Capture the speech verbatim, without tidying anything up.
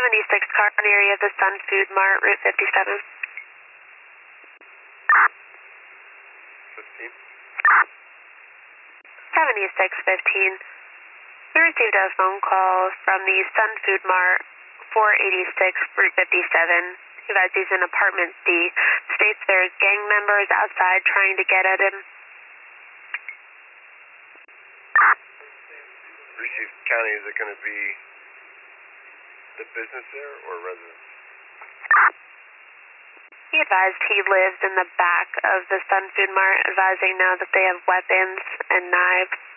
seventy-six car in the area of the Sun Food Mart, Route fifty-seven. fifteen. seventy-six fifteen. We received a phone call from the Sun Food Mart, four eighty-six, Route fifty-seven. He advised he's in apartment C. States there's gang members outside trying to get at him. Receive County, is it going to be the business there or residence? He advised he lives in the back of the Sun Food Mart, advising now that they have weapons and knives.